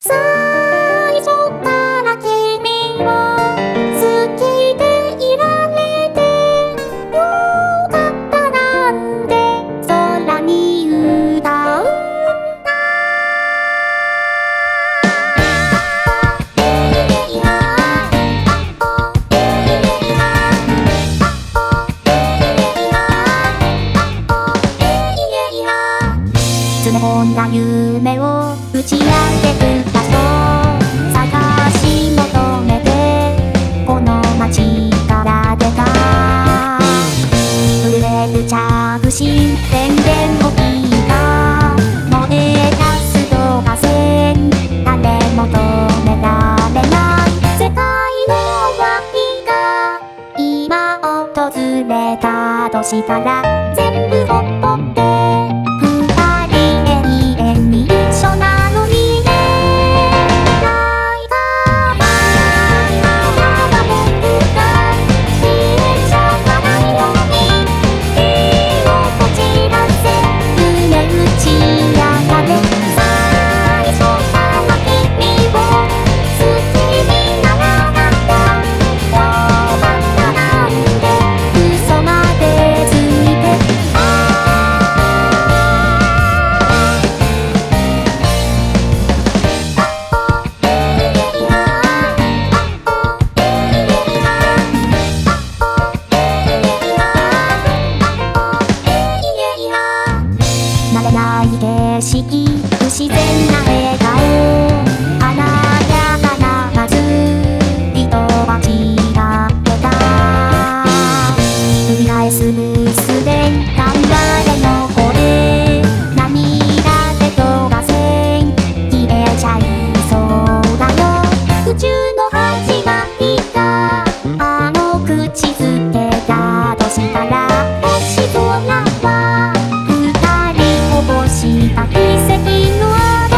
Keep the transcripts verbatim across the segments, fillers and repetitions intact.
最初から君を好きでいられてよかったなんて空に歌う詰め込んだ夢を打ち上げる場所探し求めてこの街から出た震える着信電源を聞いた燃え出す導火線誰も止められない世界の終わりが今訪れたとしたら全部ほっぽって慣れない景色不自然な笑顔華やかなまず人は違った繰り返す留守電頑張れの声涙で導火線消えちゃいそうだよ宇宙の始まりがあの口づけだとしたら星空はした奇跡の後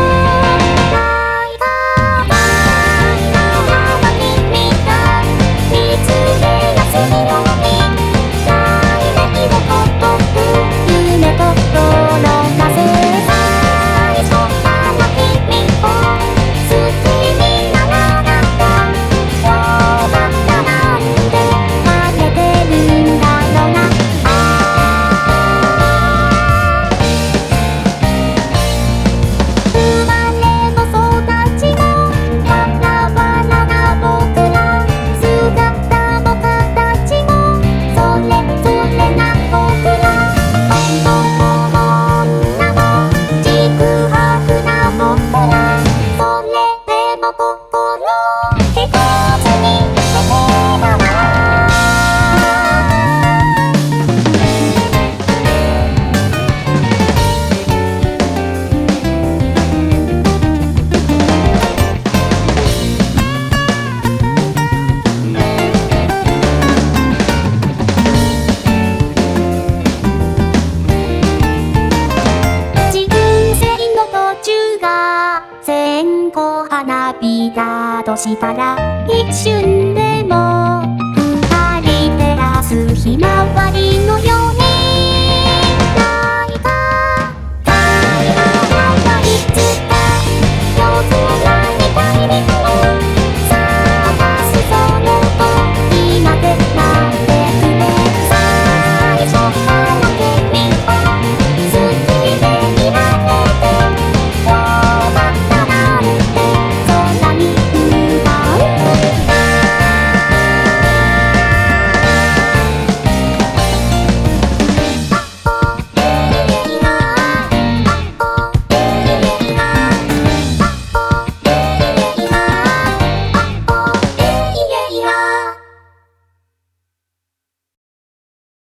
大が愛ならば君が見つけやすいように大出来事夢と転がせ最初から君を好きにならなきゃよかったなんて負けてるんだろうな花火だとしたら一瞬でも二人照らすひまわりのように